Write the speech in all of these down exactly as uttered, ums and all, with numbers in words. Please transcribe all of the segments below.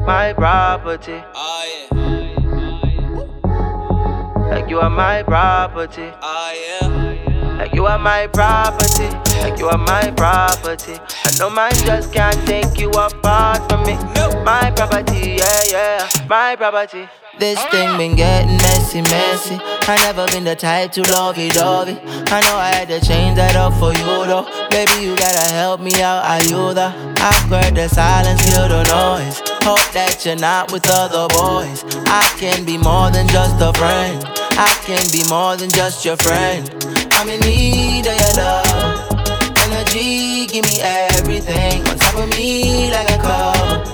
my property. Oh yeah, Like you are my property. oh yeah. Like you are my property. Like you are my property. And no man just can't take you apart from me. My property, yeah, yeah, my property. This thing been getting messy, messy. I never been the type to lovey-dovey. I know I had to change that up for you though. Baby, you gotta help me out, are you the? I've heard the silence, kill the noise. Hope that you're not with other boys. I can be more than just a friend. I can be more than just your friend. I'm in need of your love. Energy, give me everything. On top of me like a cup.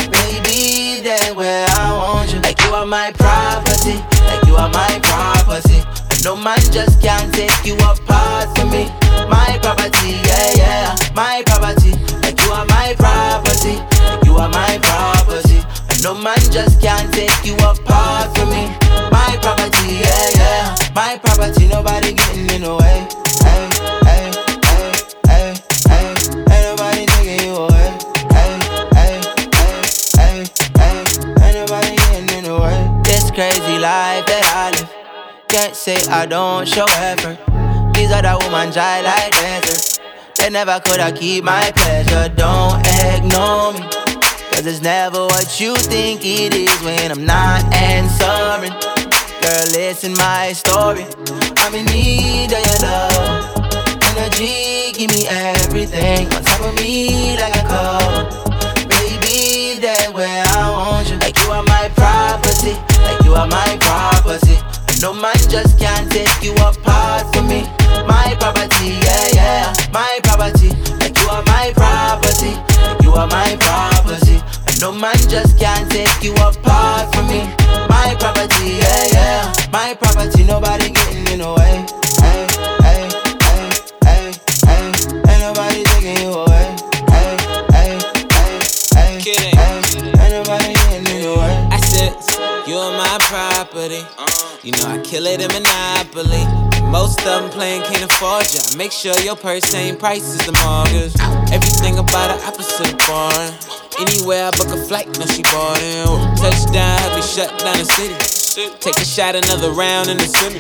Baby, there where I want you. Like you are my property. Like you are my property. And no man just can't take you apart from me. My property, yeah, yeah, my property. Like you are my property. Like you are my property. And no man just can't take you apart from me. My property, yeah, yeah, my property. Nobody getting in the way. Hey, hey, hey, hey, hey. Ain't nobody taking you away. Hey, hey, hey, hey, hey. Ain't nobody getting in the way. This crazy life that I live. Can't say I don't show effort. These other women dry like desert. They never could I keep my pleasure. Don't ignore me, cause it's never what you think it is when I'm not answering. Girl, listen my story. I'm in need of your love. Energy, give me everything. On top of me like a cup. Baby, there where I want you. Like you are my property. Like you are my property. No man just can't take you apart from me. My property, yeah, yeah, my property. Like you are my property. Like you are my property. And no man just can't take you apart from me. My property, yeah, yeah, my property. Nobody getting in the way. Hey, hey, hey, hey, hey. Ain't nobody taking you away. Hey, hey, hey, hey, Kidding. hey. Ain't nobody getting in the way. I said, you're my property. You know I kill it in Monopoly. Most of them playing can't afford ya. Make sure your purse ain't prices the mortgage. Everything about the opposite of boring. Anywhere I book a flight, no she boarding. Touchdown, have me shut down the city. Take a shot, another round in the semi.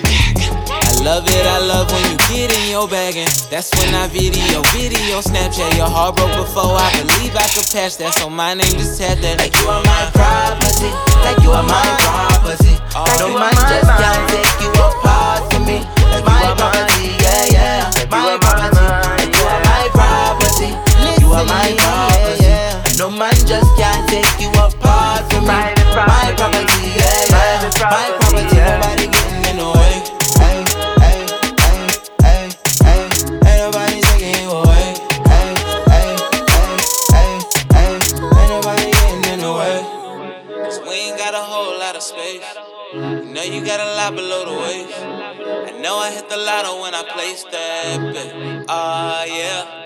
I love it, I love when you get in your bag, and that's when I video, video, Snapchat. Your heart broke before I believe I could patch that, so my name just had that. Like you are my property, like you are my property. No man just can't take you apart from me. Like my property, yeah, yeah, my property. Like you are my property, you are my property. No man just can't take you apart from me. My property, yeah, yeah, my property. Nobody getting in the way. Hey, hey, hey, hey, hey. Ain't nobody taking you away. Hey, hey, hey, hey, hey. Ain't nobody getting in the way. Cause we ain't got a whole lot of space. You know you got a lot below the waist. I know I hit the lotto when I placed that bet. Ah, uh, yeah.